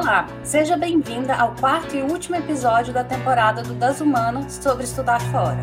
Olá, seja bem-vinda ao quarto e último episódio da temporada do Das Humano sobre estudar fora.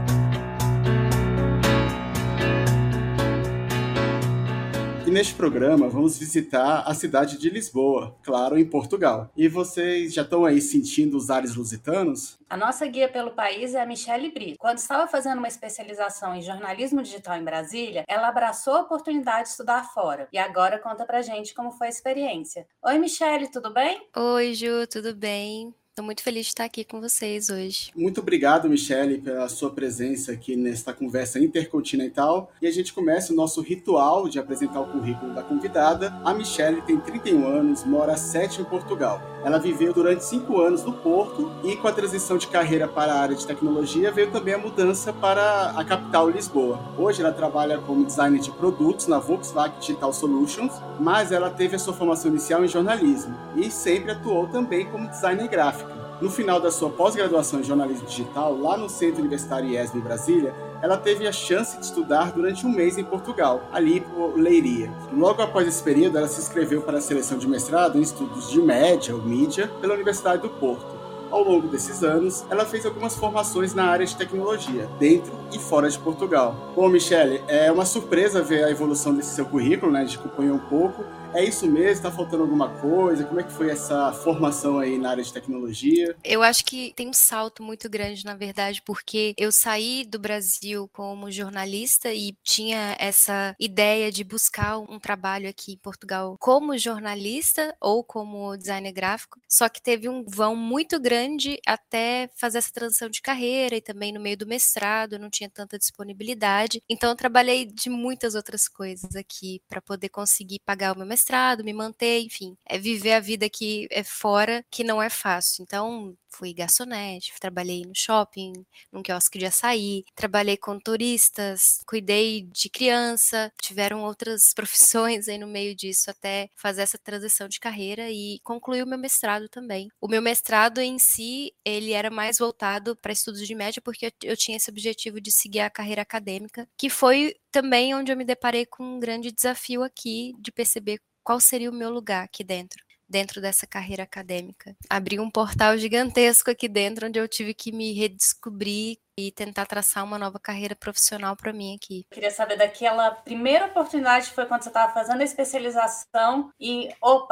E neste programa vamos visitar a cidade de Lisboa, claro, em Portugal. E vocês já estão aí sentindo os ares lusitanos? A nossa guia pelo país é a Michelle Brito. Quando estava fazendo uma especialização em jornalismo digital em Brasília, ela abraçou a oportunidade de estudar fora. E agora conta pra gente como foi a experiência. Oi, Michelle, tudo bem? Oi, Ju, tudo bem? Estou muito feliz de estar aqui com vocês hoje. Muito obrigado, Michelle, pela sua presença aqui nesta conversa intercontinental. E a gente começa o nosso ritual de apresentar o currículo da convidada. A Michelle tem 31 anos, mora há 7 em Portugal. Ela viveu durante 5 anos no Porto e com a transição de carreira para a área de tecnologia veio também a mudança para a capital, Lisboa. Hoje ela trabalha como designer de produtos na Volkswagen Digital Solutions, mas ela teve a sua formação inicial em jornalismo e sempre atuou também como designer gráfico. No final da sua pós-graduação em jornalismo digital, lá no Centro Universitário IESB em Brasília, ela teve a chance de estudar durante um mês em Portugal, ali por Leiria. Logo após esse período, ela se inscreveu para a seleção de mestrado em estudos de média ou mídia pela Universidade do Porto. Ao longo desses anos, ela fez algumas formações na área de tecnologia, dentro e fora de Portugal. Bom, Michelle, é uma surpresa ver a evolução desse seu currículo, né? A gente acompanhou um pouco. É isso mesmo? Está faltando alguma coisa? Como é que foi essa formação aí na área de tecnologia? Eu acho que tem um salto muito grande, na verdade, porque eu saí do Brasil como jornalista e tinha essa ideia de buscar um trabalho aqui em Portugal como jornalista ou como designer gráfico, só que teve um vão muito grande até fazer essa transição de carreira e também no meio do mestrado eu não tinha tanta disponibilidade, então eu trabalhei de muitas outras coisas aqui para poder conseguir pagar o meu mestrado, me manter, enfim, viver a vida aqui fora, que não é fácil. Então, fui garçonete, trabalhei no shopping, num quiosque de açaí, trabalhei com turistas, cuidei de criança, tiveram outras profissões aí no meio disso até fazer essa transição de carreira e concluir o meu mestrado também. O meu mestrado em si, ele era mais voltado para estudos de média, porque eu tinha esse objetivo de seguir a carreira acadêmica, que foi também onde eu me deparei com um grande desafio aqui de perceber qual seria o meu lugar aqui dentro dessa carreira acadêmica. Abri um portal gigantesco aqui dentro, onde eu tive que me redescobrir e tentar traçar uma nova carreira profissional para mim aqui. Eu queria saber daquela primeira oportunidade que foi quando você estava fazendo a especialização e,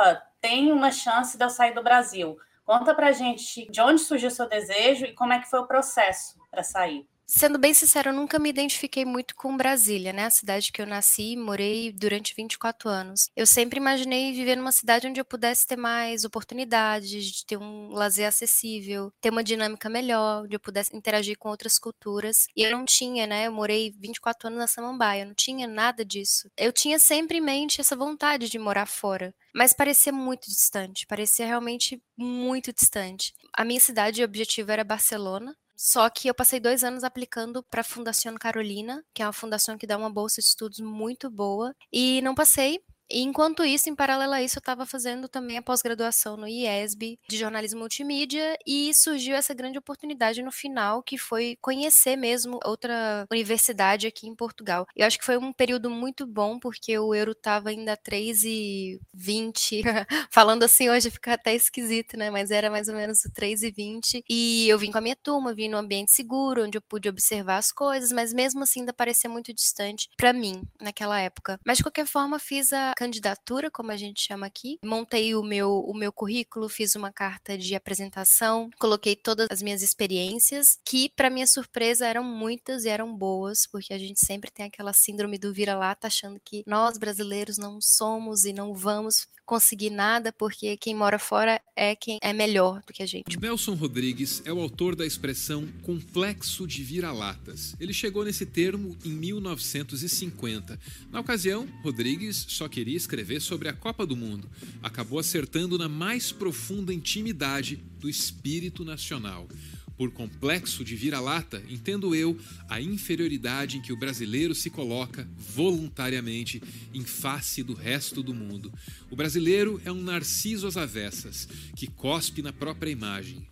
tem uma chance de eu sair do Brasil. Conta pra gente de onde surgiu o seu desejo e como é que foi o processo para sair. Sendo bem sincera, eu nunca me identifiquei muito com Brasília, né? A cidade que eu nasci e morei durante 24 anos. Eu sempre imaginei viver numa cidade onde eu pudesse ter mais oportunidades, de ter um lazer acessível, ter uma dinâmica melhor, onde eu pudesse interagir com outras culturas. E eu não tinha, né? Eu morei 24 anos na Samambaia, eu não tinha nada disso. Eu tinha sempre em mente essa vontade de morar fora, mas parecia muito distante, parecia realmente muito distante. A minha cidade, o objetivo era Barcelona. Só que eu passei 2 anos aplicando para a Fundação Carolina, que é uma fundação que dá uma bolsa de estudos muito boa, e não passei. E enquanto isso, em paralelo a isso, eu estava fazendo também a pós-graduação no IESB de jornalismo multimídia e surgiu essa grande oportunidade no final, que foi conhecer mesmo outra universidade aqui em Portugal. Eu acho que foi um período muito bom, porque o euro estava ainda 3,20. Falando assim hoje fica até esquisito, né? Mas era mais ou menos 3,20. E eu vim com a minha turma, vim num ambiente seguro, onde eu pude observar as coisas, mas mesmo assim ainda parecia muito distante para mim naquela época. Mas de qualquer forma, fiz a candidatura, como a gente chama aqui, montei o meu currículo, fiz uma carta de apresentação, coloquei todas as minhas experiências, que para minha surpresa eram muitas e eram boas, porque a gente sempre tem aquela síndrome do vira-lata, achando que nós brasileiros não somos e não vamos conseguir nada, porque quem mora fora é quem é melhor do que a gente. Nelson Rodrigues é o autor da expressão complexo de vira-latas. Ele chegou nesse termo em 1950. Na ocasião, Rodrigues só queria escrever sobre a Copa do Mundo. Acabou acertando na mais profunda intimidade do espírito nacional. Por complexo de vira-lata, entendo eu a inferioridade em que o brasileiro se coloca voluntariamente em face do resto do mundo. O brasileiro é um narciso às avessas, que cospe na própria imagem.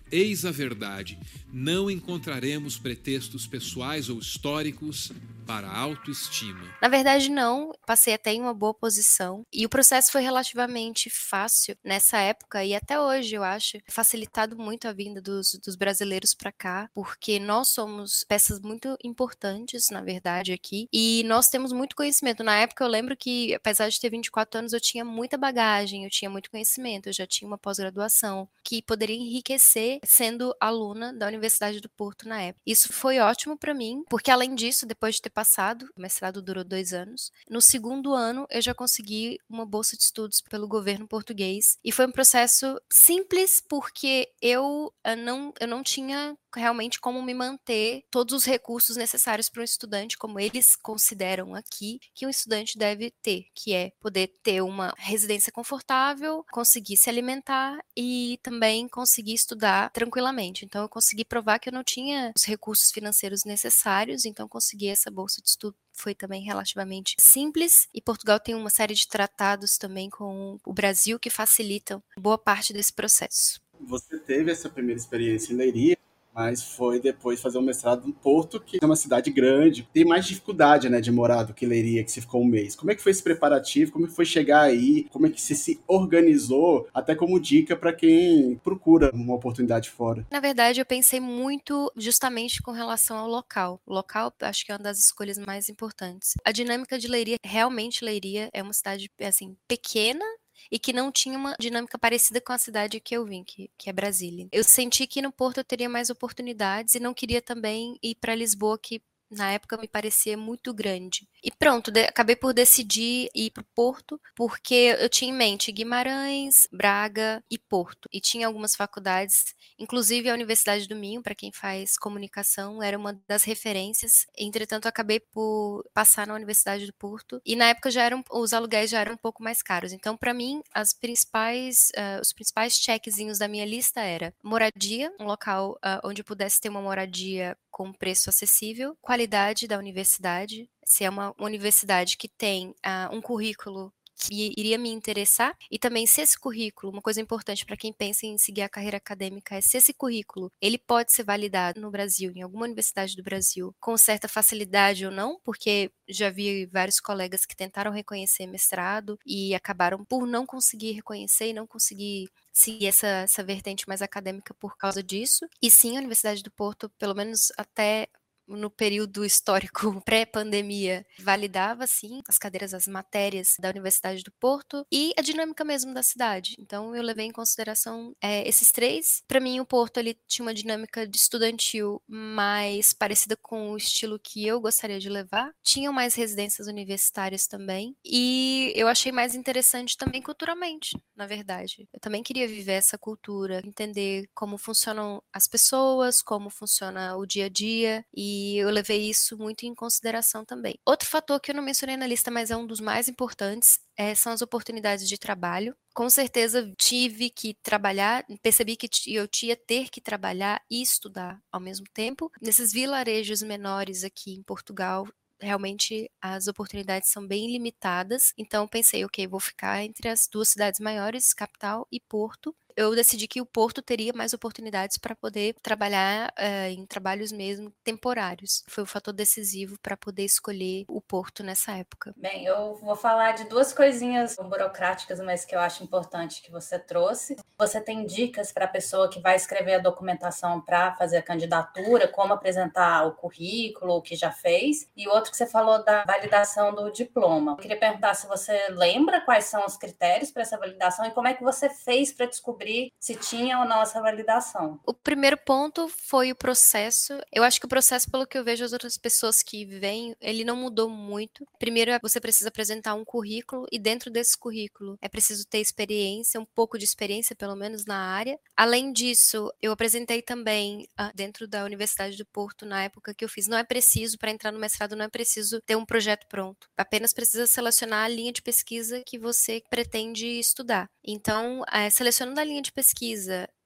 Eis a verdade: não encontraremos pretextos pessoais ou históricos para a autoestima. Na verdade, não. Passei até em uma boa posição. E o processo foi relativamente fácil nessa época e até hoje, eu acho, facilitado muito a vinda dos brasileiros para cá, porque nós somos peças muito importantes, na verdade, aqui. E nós temos muito conhecimento. Na época, eu lembro que, apesar de ter 24 anos, eu tinha muita bagagem, eu tinha muito conhecimento, eu já tinha uma pós-graduação que poderia enriquecer sendo aluna da Universidade do Porto na época. Isso foi ótimo para mim, porque além disso, depois de ter passado, o mestrado durou 2 anos, no segundo ano eu já consegui uma bolsa de estudos pelo governo português e foi um processo simples porque eu não tinha realmente como me manter todos os recursos necessários para um estudante, como eles consideram aqui que um estudante deve ter, que é poder ter uma residência confortável, conseguir se alimentar e também conseguir estudar tranquilamente. Então eu consegui provar que eu não tinha os recursos financeiros necessários, então consegui essa bolsa de estudo. Foi também relativamente simples e Portugal tem uma série de tratados também com o Brasil que facilitam boa parte desse processo. Você teve essa primeira experiência em Leiria, mas foi depois fazer um mestrado no Porto, que é uma cidade grande, tem mais dificuldade, né, de morar do que Leiria, que você ficou um mês. Como é que foi esse preparativo? Como é que foi chegar aí? Como é que você se organizou? Até como dica para quem procura uma oportunidade fora. Na verdade, eu pensei muito justamente com relação ao local. O local, acho que é uma das escolhas mais importantes. A dinâmica de Leiria, realmente Leiria é uma cidade, assim, pequena, e que não tinha uma dinâmica parecida com a cidade que eu vim, que é Brasília. Eu senti que no Porto eu teria mais oportunidades e não queria também ir para Lisboa, que na época me parecia muito grande. E pronto, acabei por decidir ir para o Porto, porque eu tinha em mente Guimarães, Braga e Porto. E tinha algumas faculdades, inclusive a Universidade do Minho, para quem faz comunicação, era uma das referências. Entretanto, acabei por passar na Universidade do Porto. E na época os aluguéis já eram um pouco mais caros. Então, para mim, os principais checkzinhos da minha lista era moradia, um local onde eu pudesse ter uma moradia com preço acessível, qualidade da universidade, se é uma universidade que tem um currículo que iria me interessar, e também se esse currículo, uma coisa importante para quem pensa em seguir a carreira acadêmica é se esse currículo, ele pode ser validado no Brasil, em alguma universidade do Brasil, com certa facilidade ou não, porque já vi vários colegas que tentaram reconhecer mestrado e acabaram por não conseguir reconhecer e não conseguir seguir essa vertente mais acadêmica por causa disso. E sim, a Universidade do Porto, pelo menos até no período histórico pré-pandemia, validava, sim, as cadeiras, as matérias da Universidade do Porto e a dinâmica mesmo da cidade. Então, eu levei em consideração esses três. Para mim, o Porto ele tinha uma dinâmica de estudantil mais parecida com o estilo que eu gostaria de levar. Tinham mais residências universitárias também. E eu achei mais interessante também culturalmente, na verdade. Eu também queria viver essa cultura, entender como funcionam as pessoas, como funciona o dia a dia, e eu levei isso muito em consideração também. Outro fator que eu não mencionei na lista, mas é um dos mais importantes, são as oportunidades de trabalho. Com certeza tive que trabalhar, percebi que eu tinha ter que trabalhar e estudar ao mesmo tempo. Nesses vilarejos menores aqui em Portugal, realmente as oportunidades são bem limitadas, então pensei, ok, vou ficar entre as duas cidades maiores, capital e Porto. Eu decidi que o Porto teria mais oportunidades para poder trabalhar em trabalhos mesmo temporários. Foi o fator decisivo para poder escolher o Porto nessa época. Bem, eu vou falar de duas coisinhas burocráticas, mas que eu acho importante que você trouxe. Você tem dicas para a pessoa que vai escrever a documentação para fazer a candidatura, como apresentar o currículo, o que já fez, e outro que você falou da validação do diploma. Eu queria perguntar se você lembra quais são os critérios para essa validação e como é que você fez para descobrir se tinha ou não essa validação. O primeiro ponto foi o processo. Eu acho que o processo, pelo que eu vejo as outras pessoas que vêm, ele não mudou muito. Primeiro, você precisa apresentar um currículo e dentro desse currículo é preciso ter experiência, um pouco de experiência, pelo menos na área. Além disso, eu apresentei também dentro da Universidade do Porto, na época que eu fiz. Não é preciso, para entrar no mestrado, não é preciso ter um projeto pronto. Apenas precisa selecionar a linha de pesquisa que você pretende estudar. Então, selecionando a linha de pesquisa,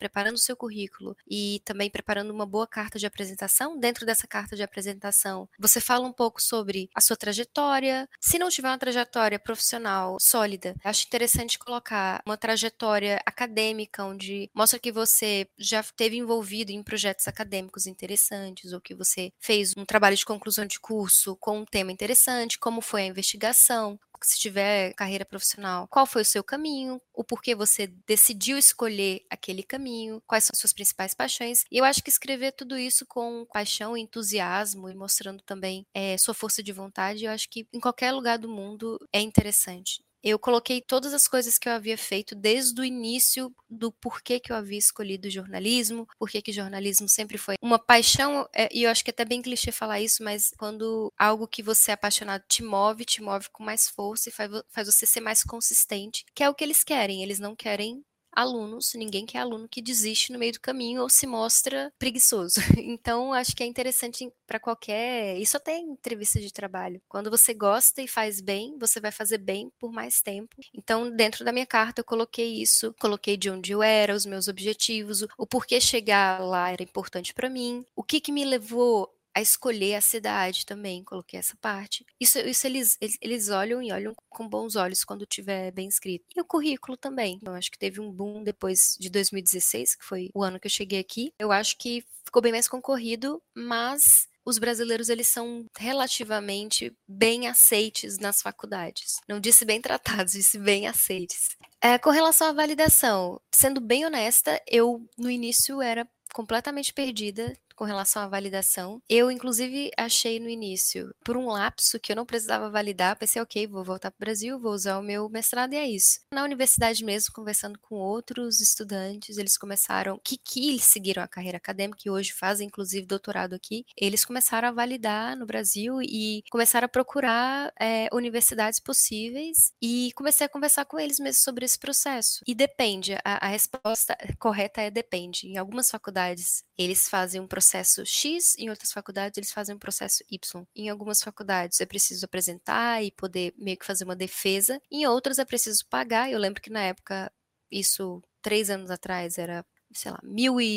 preparando o seu currículo e também preparando uma boa carta de apresentação, dentro dessa carta de apresentação, você fala um pouco sobre a sua trajetória. Se não tiver uma trajetória profissional sólida, acho interessante colocar uma trajetória acadêmica, onde mostra que você já esteve envolvido em projetos acadêmicos interessantes, ou que você fez um trabalho de conclusão de curso com um tema interessante, como foi a investigação. Se tiver carreira profissional, qual foi o seu caminho, o porquê você decidiu escolher aquele caminho, quais são as suas principais paixões. E eu acho que escrever tudo isso com paixão, entusiasmo e mostrando também sua força de vontade, eu acho que em qualquer lugar do mundo é interessante. Eu coloquei todas as coisas que eu havia feito desde o início do porquê que eu havia escolhido jornalismo, porquê que jornalismo sempre foi uma paixão, e eu acho que é até bem clichê falar isso, mas quando algo que você é apaixonado te move com mais força e faz você ser mais consistente, que é o que eles querem. Eles não querem alunos, ninguém quer aluno que desiste no meio do caminho ou se mostra preguiçoso. Então, acho que é interessante para isso até em entrevista de trabalho. Quando você gosta e faz bem, você vai fazer bem por mais tempo. Então, dentro da minha carta, eu coloquei isso, coloquei de onde eu era, os meus objetivos, o porquê chegar lá era importante para mim, o que me levou a escolher a cidade também, coloquei essa parte. Isso eles olham e olham com bons olhos quando tiver bem escrito. E o currículo também. Eu acho que teve um boom depois de 2016, que foi o ano que eu cheguei aqui. Eu acho que ficou bem mais concorrido, mas os brasileiros, eles são relativamente bem aceites nas faculdades. Não disse bem tratados, disse bem aceites. Com relação à validação, sendo bem honesta, eu no início era completamente perdida com relação à validação. Eu, inclusive, achei no início, por um lapso, que eu não precisava validar, pensei, ok, vou voltar para o Brasil, vou usar o meu mestrado e é isso. Na universidade mesmo, conversando com outros estudantes, eles começaram, que seguiram a carreira acadêmica e hoje fazem, inclusive, doutorado aqui, eles começaram a validar no Brasil e começaram a procurar universidades possíveis e comecei a conversar com eles mesmo sobre esse processo. E depende, a resposta correta é depende. Em algumas faculdades, eles fazem um processo X, em outras faculdades eles fazem um processo Y. Em algumas faculdades é preciso apresentar e poder meio que fazer uma defesa, em outras é preciso pagar. Eu lembro que na época, isso 3 anos atrás, era, sei lá,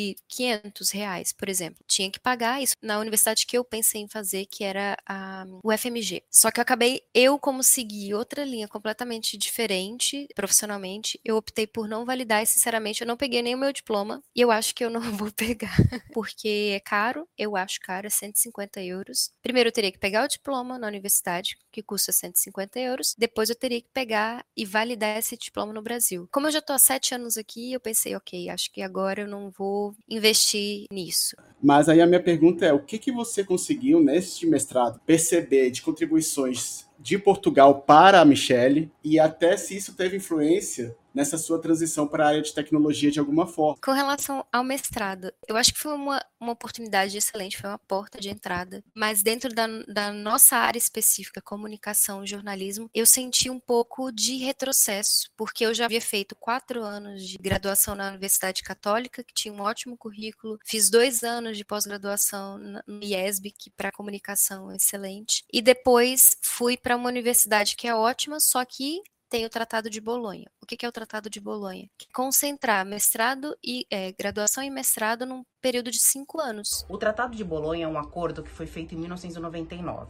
R$1.500, por exemplo. Tinha que pagar isso na universidade que eu pensei em fazer, que era a UFMG. Só que eu como segui outra linha completamente diferente, profissionalmente, eu optei por não validar e, sinceramente, eu não peguei nem o meu diploma e eu acho que eu não vou pegar, porque é caro, eu acho caro, é €150. Primeiro eu teria que pegar o diploma na universidade, que custa €150, depois eu teria que pegar e validar esse diploma no Brasil. Como eu já tô há 7 anos aqui, eu pensei, ok, acho que agora eu não vou investir nisso. Mas aí a minha pergunta é, o que você conseguiu nesse mestrado perceber de contribuições de Portugal para a Michelle e até se isso teve influência nessa sua transição para a área de tecnologia de alguma forma? Com relação ao mestrado, eu acho que foi uma oportunidade excelente, foi uma porta de entrada, mas dentro da nossa área específica, comunicação e jornalismo, eu senti um pouco de retrocesso, porque eu já havia feito 4 anos de graduação na Universidade Católica, que tinha um ótimo currículo, fiz 2 anos de pós-graduação no IESB, que para comunicação é excelente, e depois fui para uma universidade que é ótima, só que tem o Tratado de Bolonha. O que é o Tratado de Bolonha? Concentrar mestrado e graduação e mestrado num período de 5 anos. O Tratado de Bolonha é um acordo que foi feito em 1999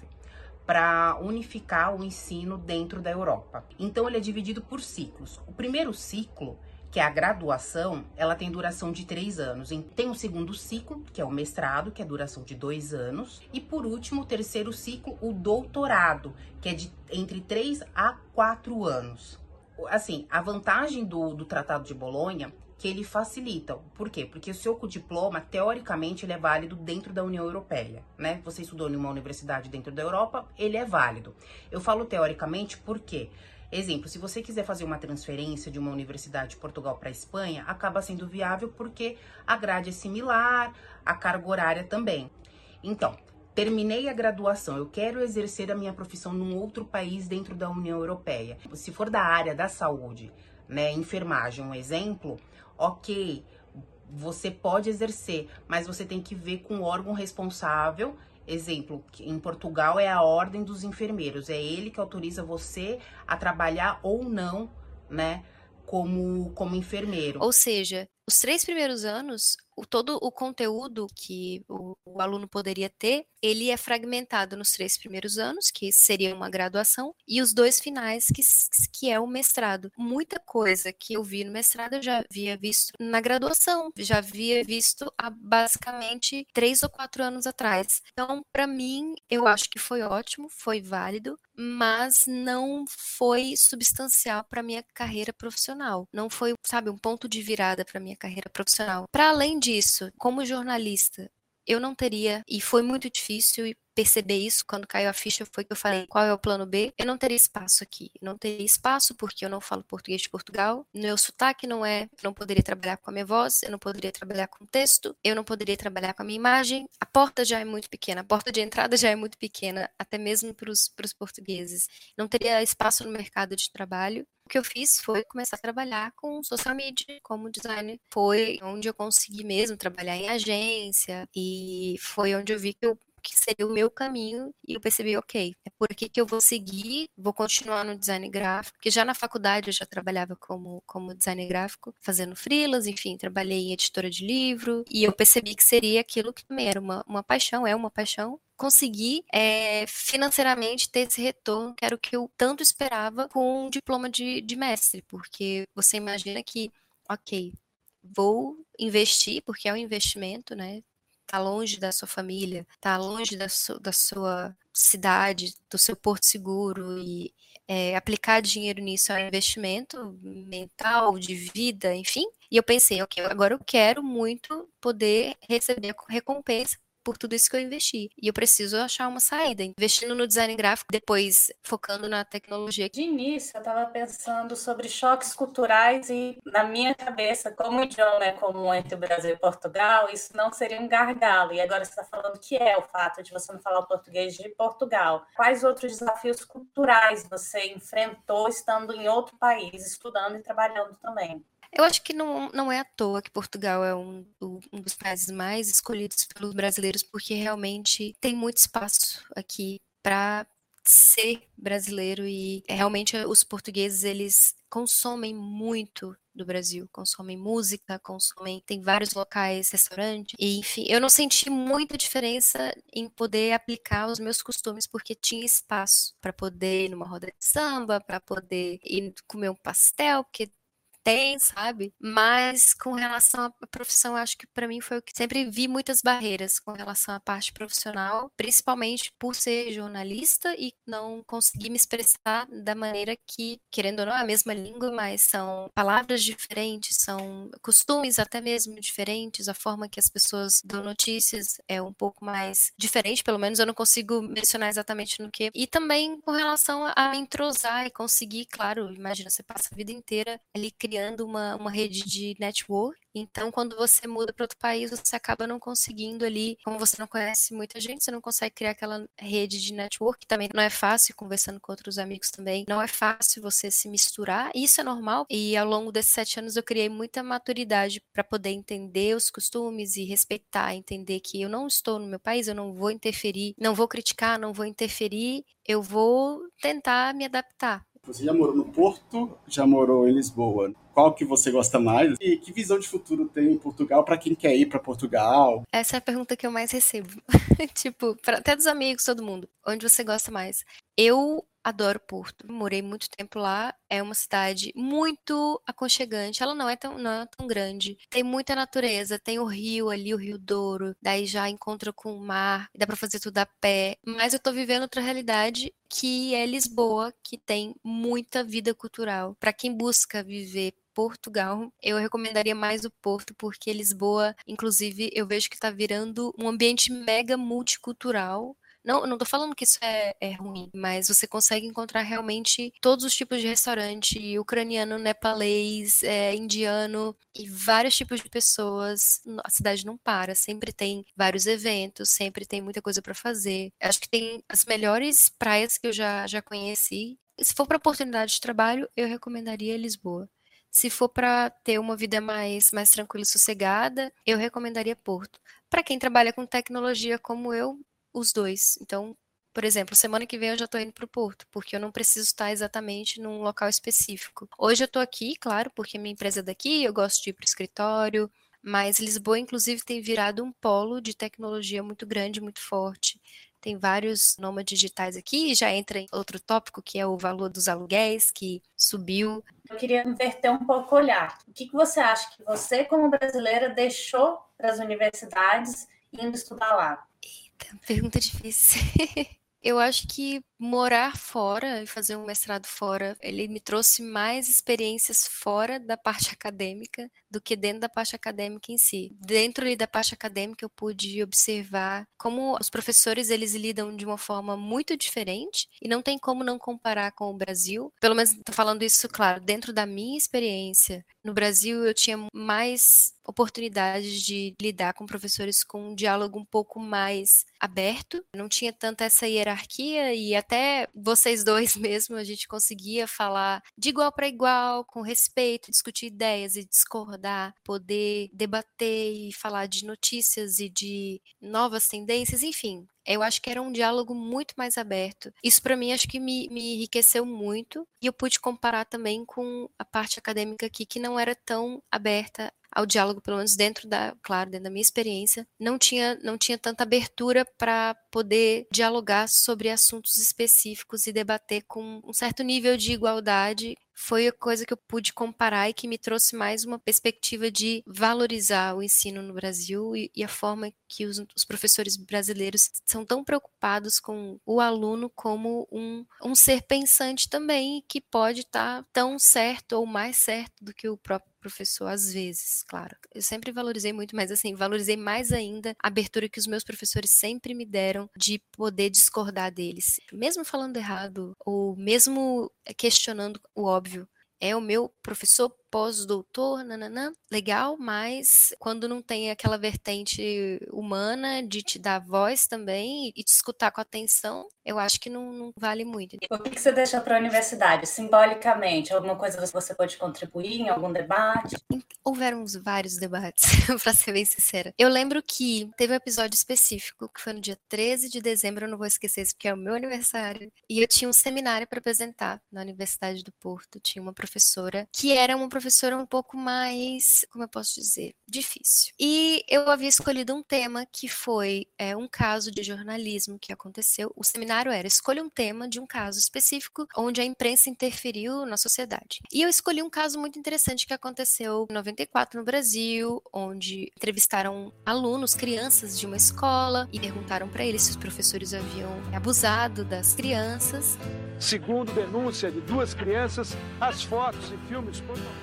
para unificar o ensino dentro da Europa. Então ele é dividido por ciclos. O primeiro ciclo, que é a graduação, ela tem duração de 3 anos. Tem o segundo ciclo, que é o mestrado, que é a duração de 2 anos. E por último, o terceiro ciclo, o doutorado, que é de entre 3 a 4 anos. Assim, a vantagem do Tratado de Bolonha, que ele facilita. Por quê? Porque o seu diploma, teoricamente, ele é válido dentro da União Europeia, né? Você estudou em uma universidade dentro da Europa, ele é válido. Eu falo teoricamente porque... Exemplo, se você quiser fazer uma transferência de uma universidade de Portugal para a Espanha, acaba sendo viável porque a grade é similar, a carga horária também. Então, terminei a graduação, eu quero exercer a minha profissão num outro país dentro da União Europeia. Se for da área da saúde, né, enfermagem, um exemplo, ok, você pode exercer, mas você tem que ver com o órgão responsável. Exemplo, em Portugal é a Ordem dos Enfermeiros, é ele que autoriza você a trabalhar ou não, né, como enfermeiro. Ou seja, Os 3 primeiros anos, todo o conteúdo que o aluno poderia ter, ele é fragmentado nos 3 primeiros anos, que seria uma graduação, e os 2 finais, que é o mestrado. Muita coisa que eu vi no mestrado, eu já havia visto na graduação, já havia visto há basicamente 3 ou 4 anos atrás. Então, para mim, eu acho que foi ótimo, foi válido, mas não foi substancial para minha carreira profissional. Não foi, sabe, um ponto de virada para minha carreira profissional. Para além disso, como jornalista, eu não teria, e foi muito difícil perceber isso quando caiu a ficha, foi que eu falei, qual é o plano B? Eu não teria espaço aqui. Eu não teria espaço porque eu não falo português de Portugal, meu sotaque não é, eu não poderia trabalhar com a minha voz, eu não poderia trabalhar com texto, eu não poderia trabalhar com a minha imagem, a porta já é muito pequena, a porta de entrada já é muito pequena, até mesmo para os portugueses. Não teria espaço no mercado de trabalho. O que eu fiz foi começar a trabalhar com social media, como designer. Foi onde eu consegui mesmo trabalhar em agência e foi onde eu vi que seria o meu caminho e eu percebi, ok, é por aqui que eu vou seguir, vou continuar no design gráfico, porque já na faculdade eu já trabalhava como designer gráfico, fazendo freelas, enfim, trabalhei em editora de livro e eu percebi que seria aquilo que também era uma paixão, é uma paixão, conseguir financeiramente ter esse retorno, que era o que eu tanto esperava com um diploma de mestre, porque você imagina que, ok, vou investir, porque é um investimento, né? Tá longe da sua família, tá longe da sua cidade, do seu porto seguro e aplicar dinheiro nisso é um investimento mental, de vida, enfim. E eu pensei, ok, agora eu quero muito poder receber a recompensa por tudo isso que eu investi. E eu preciso achar uma saída. Investindo no design gráfico, depois focando na tecnologia. De início, eu estava pensando sobre choques culturais e, na minha cabeça, como o idioma é comum entre o Brasil e Portugal, isso não seria um gargalo. E agora você está falando que é o fato de você não falar o português de Portugal. Quais outros desafios culturais você enfrentou estando em outro país, estudando e trabalhando também? Eu acho que não é à toa que Portugal é um dos países mais escolhidos pelos brasileiros, porque realmente tem muito espaço aqui para ser brasileiro e realmente os portugueses, eles consomem muito do Brasil, consomem música, tem vários locais, restaurantes, e enfim, eu não senti muita diferença em poder aplicar os meus costumes, porque tinha espaço para poder ir numa roda de samba, para poder ir comer um pastel, porque tem, sabe? Mas com relação à profissão, acho que para mim foi o que sempre vi muitas barreiras com relação à parte profissional, principalmente por ser jornalista e não conseguir me expressar da maneira que, querendo ou não, é a mesma língua, mas são palavras diferentes, são costumes até mesmo diferentes, a forma que as pessoas dão notícias é um pouco mais diferente, pelo menos eu não consigo mencionar exatamente no que. E também com relação a entrosar e conseguir, claro, imagina, você passa a vida inteira ali criando uma rede de network. Então, quando você muda para outro país, você acaba não conseguindo ali, como você não conhece muita gente, você não consegue criar aquela rede de network, que também não é fácil, conversando com outros amigos também, não é fácil você se misturar, isso é normal, e ao longo desses 7 anos eu criei muita maturidade para poder entender os costumes e respeitar, entender que eu não estou no meu país, eu não vou interferir, não vou criticar, não vou interferir, eu vou tentar me adaptar. Você já morou no Porto, já morou em Lisboa. Qual que você gosta mais? E que visão de futuro tem em Portugal para quem quer ir para Portugal? Essa é a pergunta que eu mais recebo. Tipo, até dos amigos, todo mundo. Onde você gosta mais? Eu adoro Porto. Morei muito tempo lá. É uma cidade muito aconchegante. Ela não é tão grande. Tem muita natureza. Tem o rio ali, o Rio Douro. Daí já encontra com o mar. Dá pra fazer tudo a pé. Mas eu tô vivendo outra realidade, que é Lisboa, que tem muita vida cultural. Para quem busca viver Portugal, eu recomendaria mais o Porto, porque Lisboa, inclusive, eu vejo que está virando um ambiente mega multicultural. Não tô falando que isso é ruim, mas você consegue encontrar realmente todos os tipos de restaurante, ucraniano, nepalês, indiano e vários tipos de pessoas. A cidade não para, sempre tem vários eventos, sempre tem muita coisa para fazer. Acho que tem as melhores praias que eu já conheci. Se for para oportunidade de trabalho, eu recomendaria Lisboa. Se for para ter uma vida mais tranquila e sossegada, eu recomendaria Porto. Para quem trabalha com tecnologia como eu, os dois. Então, Por exemplo, semana que vem eu já estou indo para o Porto, porque eu não preciso estar exatamente num local específico. Hoje eu estou aqui, claro, porque minha empresa é daqui, eu gosto de ir para o escritório, mas Lisboa, inclusive, tem virado um polo de tecnologia muito grande, muito forte. Tem vários nômades digitais aqui, e já entra em outro tópico, que é o valor dos aluguéis, que subiu. Eu queria inverter um pouco o olhar. O que você acha que você, como brasileira, deixou para as universidades indo estudar lá? Eita, pergunta difícil. Eu acho que morar fora e fazer um mestrado fora, ele me trouxe mais experiências fora da parte acadêmica do que dentro da parte acadêmica em si. Dentro ali da parte acadêmica eu pude observar como os professores eles lidam de uma forma muito diferente e não tem como não comparar com o Brasil. Pelo menos estou falando isso, claro, dentro da minha experiência. No Brasil eu tinha mais oportunidades de lidar com professores com um diálogo um pouco mais aberto, não tinha tanta essa hierarquia e até vocês dois mesmo, a gente conseguia falar de igual para igual, com respeito, discutir ideias e discordar, poder debater e falar de notícias e de novas tendências, enfim. Eu acho que era um diálogo muito mais aberto. Isso para mim acho que me enriqueceu muito e eu pude comparar também com a parte acadêmica aqui que não era tão aberta ao diálogo, pelo menos dentro da minha experiência, não tinha tanta abertura para poder dialogar sobre assuntos específicos e debater com um certo nível de igualdade. Foi a coisa que eu pude comparar e que me trouxe mais uma perspectiva de valorizar o ensino no Brasil e a forma que os professores brasileiros são tão preocupados com o aluno como um ser pensante também, que pode estar tão certo ou mais certo do que o próprio professor, às vezes, claro. Eu sempre valorizei muito, mas assim, valorizei mais ainda a abertura que os meus professores sempre me deram de poder discordar deles. Mesmo falando errado, ou mesmo questionando o óbvio. É o meu professor pós-doutor, nananã, legal, mas quando não tem aquela vertente humana de te dar voz também e te escutar com atenção, eu acho que não vale muito. O que você deixa para a universidade, simbolicamente? Alguma coisa que você pode contribuir em algum debate? Houveram vários debates, para ser bem sincera. Eu lembro que teve um episódio específico, que foi no dia 13 de dezembro, eu não vou esquecer isso, porque é o meu aniversário, e eu tinha um seminário para apresentar na Universidade do Porto. Tinha uma professora que era uma professora um pouco mais, como eu posso dizer, difícil. E eu havia escolhido um tema que foi um caso de jornalismo que aconteceu. O seminário era, escolha um tema de um caso específico onde a imprensa interferiu na sociedade. E eu escolhi um caso muito interessante que aconteceu em 94 no Brasil, onde entrevistaram alunos, crianças de uma escola e perguntaram para eles se os professores haviam abusado das crianças. Segundo denúncia de 2 crianças, as fotos e filmes...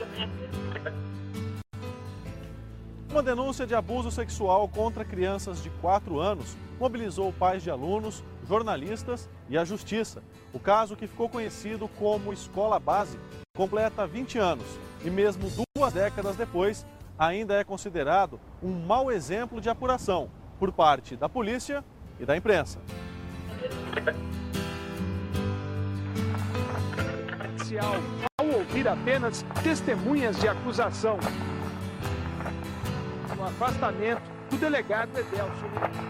Uma denúncia de abuso sexual contra crianças de 4 anos mobilizou pais de alunos, jornalistas e a justiça. O caso, que ficou conhecido como Escola Base, completa 20 anos e mesmo 2 décadas depois, ainda é considerado um mau exemplo de apuração por parte da polícia e da imprensa. Ao ouvir apenas testemunhas de acusação, o afastamento do delegado Edelson.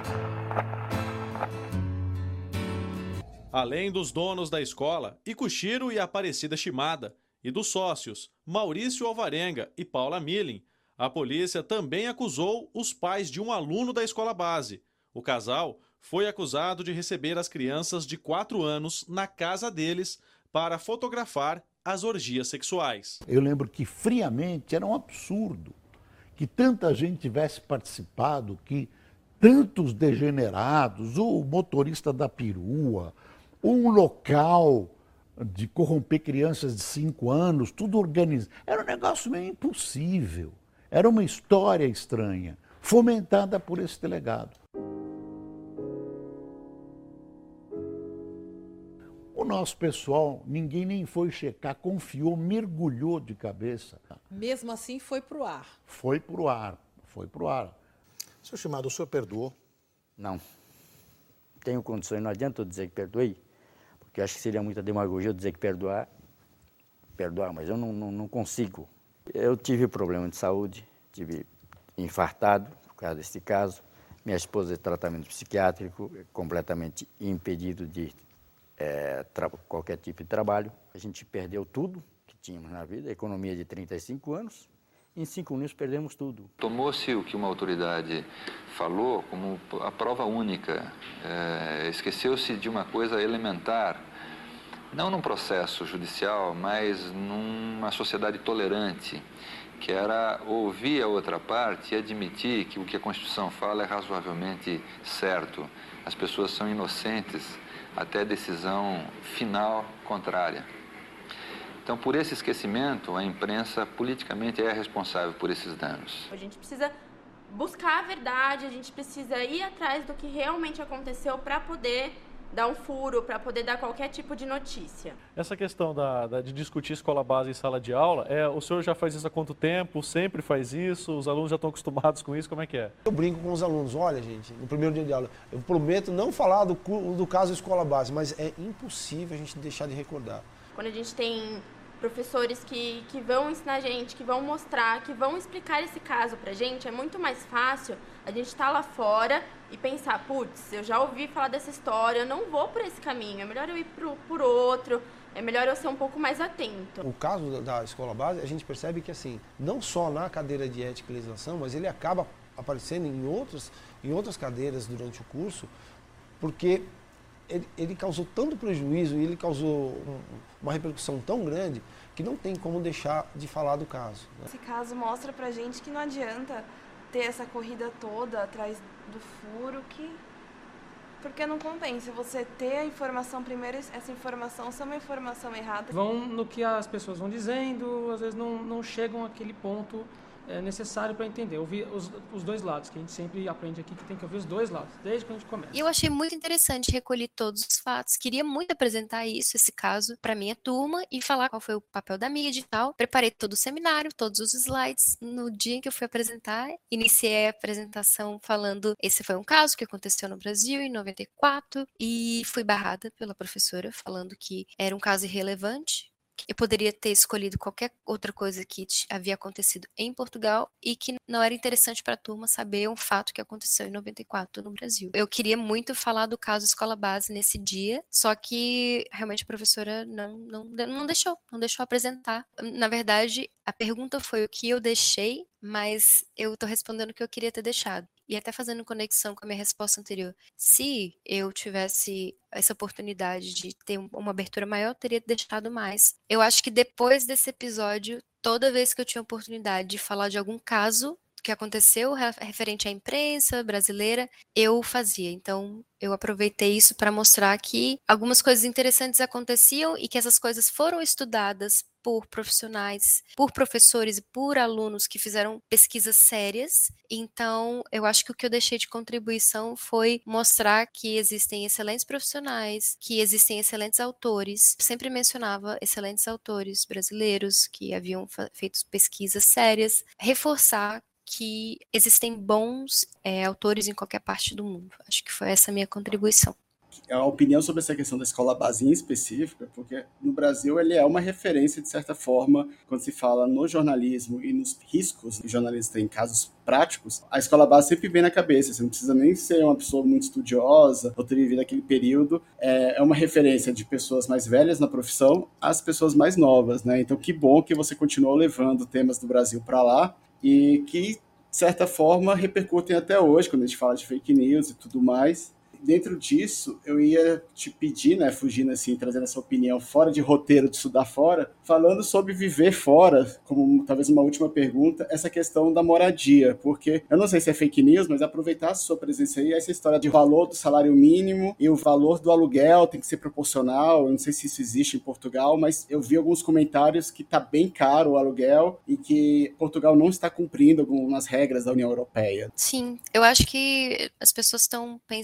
Além dos donos da escola, Ikushiro e Aparecida Shimada, e dos sócios Maurício Alvarenga e Paula Milling, a polícia também acusou os pais de um aluno da escola base. O casal foi acusado de receber as crianças de 4 anos na casa deles para fotografar as orgias sexuais. Eu lembro que friamente era um absurdo que tanta gente tivesse participado, que tantos degenerados, o motorista da perua, um local de corromper crianças de 5 anos, tudo organizado. Era um negócio meio impossível. Era uma história estranha, fomentada por esse delegado. O nosso pessoal, ninguém nem foi checar, confiou, mergulhou de cabeça. Mesmo assim, foi para o ar? Foi para o ar, foi para o ar. Seu Shimada, o senhor perdoou? Não. Tenho condições, não adianta eu dizer que perdoei, porque eu acho que seria muita demagogia eu dizer que perdoar, mas eu não consigo. Eu tive problema de saúde, tive infartado, por causa desse caso, Minha esposa é tratamento psiquiátrico, completamente impedido de qualquer tipo de trabalho. A gente perdeu tudo que tínhamos na vida, economia de 35 anos. Em 5 anos perdemos tudo. Tomou-se o que uma autoridade falou como a prova única. Esqueceu-se de uma coisa elementar, não num processo judicial, mas numa sociedade tolerante, que era ouvir a outra parte e admitir que o que a Constituição fala é razoavelmente certo. As pessoas são inocentes até a decisão final contrária. Então, por esse esquecimento, a imprensa politicamente é responsável por esses danos. A gente precisa buscar a verdade, a gente precisa ir atrás do que realmente aconteceu para poder dar um furo, para poder dar qualquer tipo de notícia. Essa questão de discutir escola base em sala de aula, o senhor já faz isso há quanto tempo? Sempre faz isso? Os alunos já estão acostumados com isso? Como é que é? Eu brinco com os alunos, olha gente, no primeiro dia de aula, eu prometo não falar do caso escola base, mas é impossível a gente deixar de recordar. Quando a gente tem professores que vão ensinar a gente, que vão mostrar, que vão explicar esse caso pra gente, é muito mais fácil a gente estar lá fora e pensar, putz, eu já ouvi falar dessa história, eu não vou por esse caminho, é melhor eu ir por outro, é melhor eu ser um pouco mais atento. O caso da escola base, a gente percebe que assim, não só na cadeira de ética e legislação, mas ele acaba aparecendo em outras cadeiras durante o curso, porque ele causou tanto prejuízo e ele causou uma repercussão tão grande que não tem como deixar de falar do caso. Né? Esse caso mostra pra gente que não adianta ter essa corrida toda atrás do furo, porque não compensa você ter a informação primeiro, essa informação ser uma informação errada. Vão no que as pessoas vão dizendo, às vezes não chegam àquele ponto necessário para entender, ouvir os dois lados, que a gente sempre aprende aqui que tem que ouvir os dois lados, desde que a gente começa. E eu achei muito interessante recolher todos os fatos, queria muito apresentar esse caso, para minha turma e falar qual foi o papel da mídia e tal. Preparei todo o seminário, todos os slides. No dia em que eu fui apresentar, iniciei a apresentação falando, esse foi um caso que aconteceu no Brasil em 94 e fui barrada pela professora falando que era um caso irrelevante. Eu poderia ter escolhido qualquer outra coisa que havia acontecido em Portugal e que não era interessante para a turma saber um fato que aconteceu em 94 no Brasil. Eu queria muito falar do caso Escola Base nesse dia, só que realmente a professora não deixou apresentar. Na verdade, a pergunta foi o que eu deixei, mas eu estou respondendo o que eu queria ter deixado. E até fazendo conexão com a minha resposta anterior. Se eu tivesse essa oportunidade de ter uma abertura maior, eu teria deixado mais. Eu acho que depois desse episódio, toda vez que eu tinha oportunidade de falar de algum caso que aconteceu referente à imprensa brasileira, eu fazia. Então, eu aproveitei isso para mostrar que algumas coisas interessantes aconteciam e que essas coisas foram estudadas por profissionais, por professores e por alunos que fizeram pesquisas sérias. Então, eu acho que o que eu deixei de contribuição foi mostrar que existem excelentes profissionais, que existem excelentes autores. Eu sempre mencionava excelentes autores brasileiros que haviam feito pesquisas sérias. Reforçar que existem bons autores em qualquer parte do mundo. Acho que foi essa a minha contribuição. A opinião sobre essa questão da escola base em específica, porque no Brasil ele é uma referência, de certa forma, quando se fala no jornalismo e nos riscos que o jornalista tem em casos práticos, a escola base sempre vem na cabeça, você não precisa nem ser uma pessoa muito estudiosa ou ter vivido aquele período, é uma referência de pessoas mais velhas na profissão às pessoas mais novas, né? Então que bom que você continuou levando temas do Brasil para lá e que, de certa forma, repercutem até hoje, quando a gente fala de fake news e tudo mais. Dentro disso, eu ia te pedir, né, fugindo assim, trazendo essa opinião fora de roteiro de estudar fora, falando sobre viver fora, como talvez uma última pergunta, essa questão da moradia, porque eu não sei se é fake news, mas aproveitar a sua presença aí, essa história de valor do salário mínimo e o valor do aluguel tem que ser proporcional, eu não sei se isso existe em Portugal, mas eu vi alguns comentários que está bem caro o aluguel e que Portugal não está cumprindo algumas regras da União Europeia. Sim, eu acho que as pessoas estão pensando agora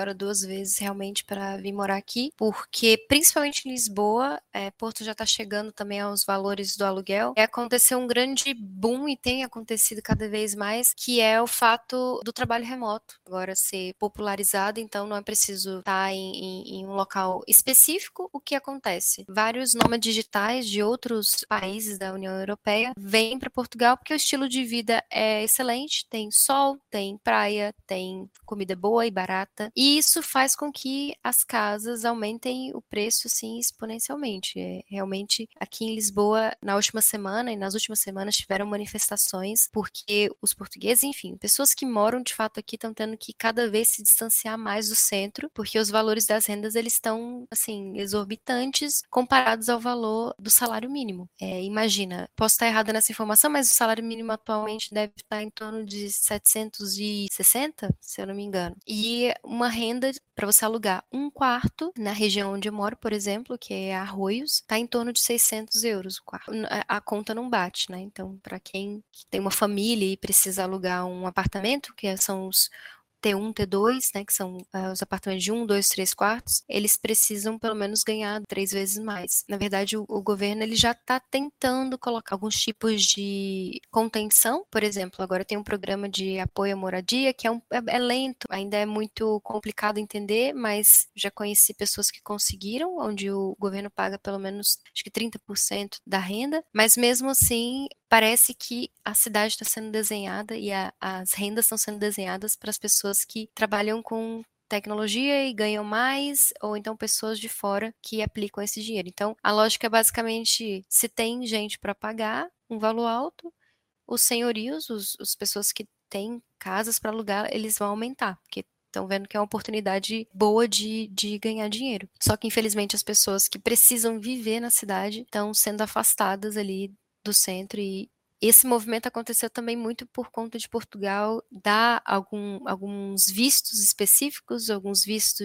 fora 2 vezes realmente para vir morar aqui, porque principalmente em Lisboa, Porto já está chegando também aos valores do aluguel, aconteceu um grande boom e tem acontecido cada vez mais, que é o fato do trabalho remoto agora ser popularizado, então não é preciso estar em um local específico. O que acontece? Vários nômades digitais de outros países da União Europeia vêm para Portugal porque o estilo de vida é excelente, tem sol, tem praia, tem comida boa e barata, e isso faz com que as casas aumentem o preço assim exponencialmente. Realmente aqui em Lisboa, na última semana e nas últimas semanas tiveram manifestações porque os portugueses, enfim, pessoas que moram de fato aqui estão tendo que cada vez se distanciar mais do centro, porque os valores das rendas eles estão assim exorbitantes comparados ao valor do salário mínimo. Imagina, posso estar errada nessa informação, mas o salário mínimo atualmente deve estar em torno de 760, se eu não me engano. E uma renda para você alugar um quarto na região onde eu moro, por exemplo, que é Arroios, está em torno de 600 euros o quarto. A conta não bate, né? Então, para quem tem uma família e precisa alugar um apartamento, que são os T1, T2, né, que são os apartamentos de 1, 2, 3 quartos, eles precisam pelo menos ganhar 3 vezes mais. Na verdade, o governo ele já está tentando colocar alguns tipos de contenção. Por exemplo, agora tem um programa de apoio à moradia que é lento, ainda é muito complicado entender, mas já conheci pessoas que conseguiram, onde o governo paga pelo menos, acho que 30% da renda, mas mesmo assim parece que a cidade está sendo desenhada e as rendas estão sendo desenhadas para as pessoas que trabalham com tecnologia e ganham mais, ou então pessoas de fora que aplicam esse dinheiro. Então, a lógica é basicamente, se tem gente para pagar um valor alto, os senhorios, as pessoas que têm casas para alugar, eles vão aumentar, porque estão vendo que é uma oportunidade boa de ganhar dinheiro. Só que, infelizmente, as pessoas que precisam viver na cidade estão sendo afastadas ali do centro, e esse movimento aconteceu também muito por conta de Portugal dar alguns vistos específicos, os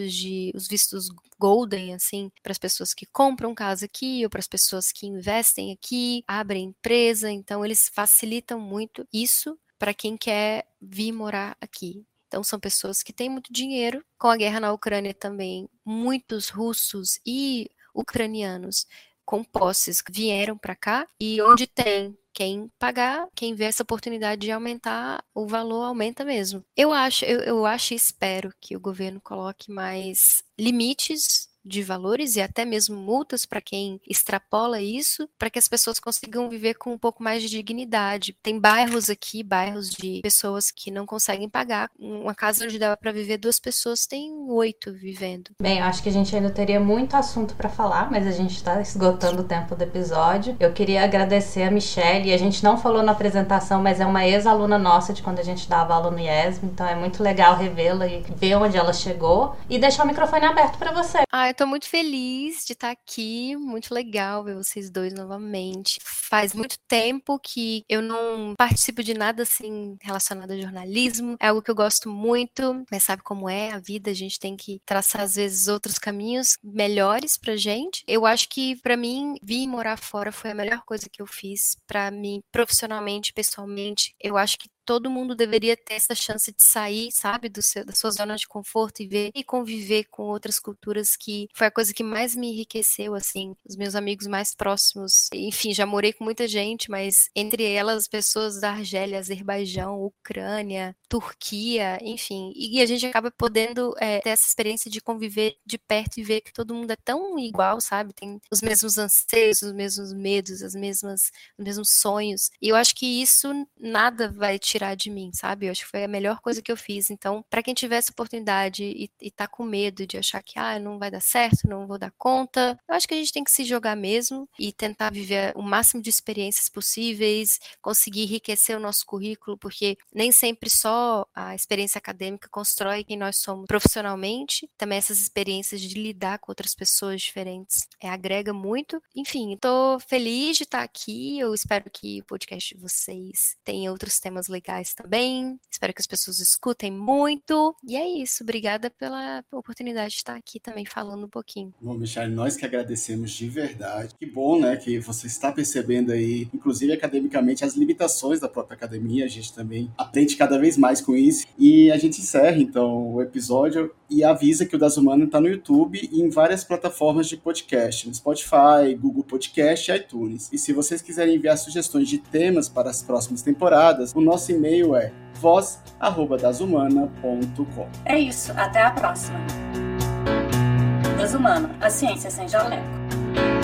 vistos golden, assim, para as pessoas que compram casa aqui ou para as pessoas que investem aqui, abrem empresa. Então eles facilitam muito isso para quem quer vir morar aqui. Então são pessoas que têm muito dinheiro. Com a guerra na Ucrânia também, muitos russos e ucranianos com posses vieram para cá, e onde tem quem pagar, quem vê essa oportunidade de aumentar o valor, aumenta mesmo. Eu acho e espero que o governo coloque mais limites de valores e até mesmo multas para quem extrapola isso, para que as pessoas consigam viver com um pouco mais de dignidade. Tem bairros aqui, bairros de pessoas que não conseguem pagar. Uma casa onde dava para viver 2 pessoas, tem 8 vivendo. Bem, eu acho que a gente ainda teria muito assunto para falar, mas a gente está esgotando o tempo do episódio. Eu queria agradecer a Michelle, a gente não falou na apresentação, mas é uma ex-aluna nossa de quando a gente dava aula no IESM, então é muito legal revê-la e ver onde ela chegou, e deixar o microfone aberto para você. Eu tô muito feliz de estar aqui, muito legal ver vocês dois novamente. Faz muito tempo que eu não participo de nada assim relacionado a jornalismo, é algo que eu gosto muito, mas sabe como é a vida, a gente tem que traçar às vezes outros caminhos melhores pra gente. Eu acho que pra mim, vir morar fora foi a melhor coisa que eu fiz pra mim, profissionalmente, pessoalmente. Eu acho que todo mundo deveria ter essa chance de sair, sabe, da sua zona de conforto e ver e conviver com outras culturas, que foi a coisa que mais me enriqueceu, assim, os meus amigos mais próximos. Enfim, já morei com muita gente, mas entre elas, pessoas da Argélia, Azerbaijão, Ucrânia, Turquia, enfim. E a gente acaba podendo ter essa experiência de conviver de perto e ver que todo mundo é tão igual, sabe? Tem os mesmos anseios, os mesmos medos, os mesmos sonhos. E eu acho que isso nada vai tirar de mim, sabe? Eu acho que foi a melhor coisa que eu fiz. Então, para quem tiver essa oportunidade e tá com medo de achar que não vai dar certo, não vou dar conta, eu acho que a gente tem que se jogar mesmo e tentar viver o máximo de experiências possíveis, conseguir enriquecer o nosso currículo, porque nem sempre só a experiência acadêmica constrói quem nós somos profissionalmente, também essas experiências de lidar com outras pessoas diferentes agrega muito. Enfim, tô feliz de estar aqui, eu espero que o podcast de vocês tenha outros temas legais legais também. Espero que as pessoas escutem muito. E é isso. Obrigada pela oportunidade de estar aqui também falando um pouquinho. Bom, Michelle, nós que agradecemos de verdade. Que bom, né, que você está percebendo aí, inclusive academicamente, as limitações da própria academia. A gente também aprende cada vez mais com isso. E a gente encerra, então, o episódio e avisa que o Das Humanas está no YouTube e em várias plataformas de podcast, no Spotify, Google Podcast e iTunes. E se vocês quiserem enviar sugestões de temas para as próximas temporadas, o nosso e-mail é voz@dashumana.com. É isso, até a próxima. Das Humanas, a ciência sem jaleco.